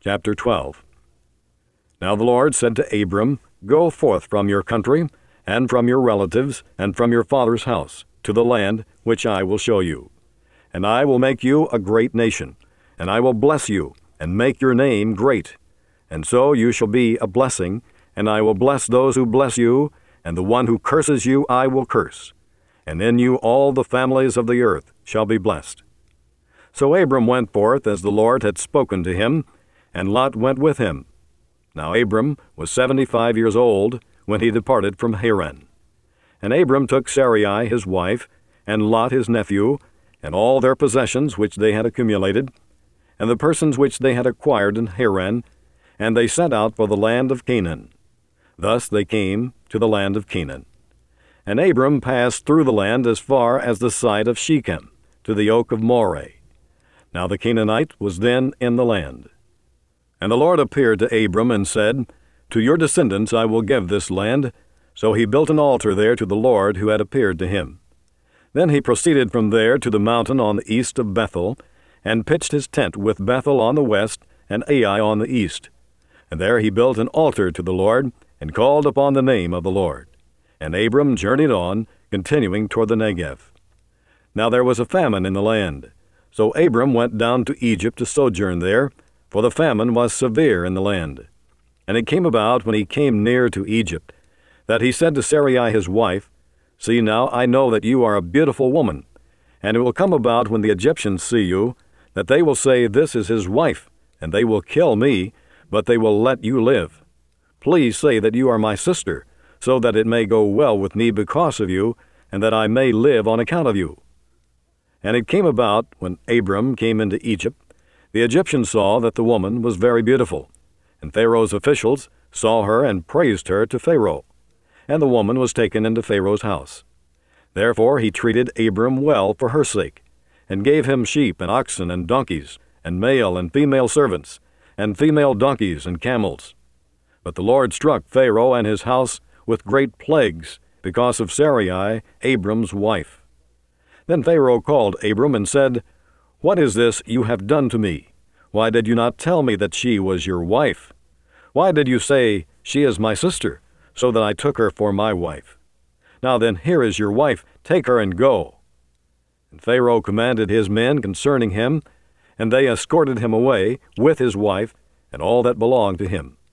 Chapter 12. Now the Lord said to Abram, Go forth from your country, and from your relatives, and from your father's house, to the land which I will show you. And I will make you a great nation, and I will bless you, and make your name great. And so you shall be a blessing, and I will bless those who bless you, and the one who curses you I will curse. And in you all the families of the earth shall be blessed. So Abram went forth as the Lord had spoken to him, and Lot went with him. Now Abram was 75 years old when he departed from Haran. And Abram took Sarai his wife, and Lot his nephew, and all their possessions which they had accumulated, and the persons which they had acquired in Haran, and they set out for the land of Canaan. Thus they came to the land of Canaan. And Abram passed through the land as far as the site of Shechem, to the oak of Moreh. Now the Canaanite was then in the land. And the Lord appeared to Abram and said, To your descendants I will give this land. So he built an altar there to the Lord who had appeared to him. Then he proceeded from there to the mountain on the east of Bethel, and pitched his tent with Bethel on the west and Ai on the east. And there he built an altar to the Lord, and called upon the name of the Lord. And Abram journeyed on, continuing toward the Negev. Now there was a famine in the land. So Abram went down to Egypt to sojourn there, for the famine was severe in the land. And it came about, when he came near to Egypt, that he said to Sarai his wife, See now, I know that you are a beautiful woman, and it will come about, when the Egyptians see you, that they will say, This is his wife, and they will kill me, but they will let you live. Please say that you are my sister, so that it may go well with me because of you, and that I may live on account of you. And it came about, when Abram came into Egypt, the Egyptians saw that the woman was very beautiful, and Pharaoh's officials saw her and praised her to Pharaoh. And the woman was taken into Pharaoh's house. Therefore he treated Abram well for her sake, and gave him sheep and oxen and donkeys, and male and female servants, and female donkeys and camels. But the Lord struck Pharaoh and his house with great plagues because of Sarai, Abram's wife. Then Pharaoh called Abram and said, What is this you have done to me? Why did you not tell me that she was your wife? Why did you say, She is my sister, so that I took her for my wife? Now then, here is your wife, take her and go. And Pharaoh commanded his men concerning him, and they escorted him away with his wife and all that belonged to him.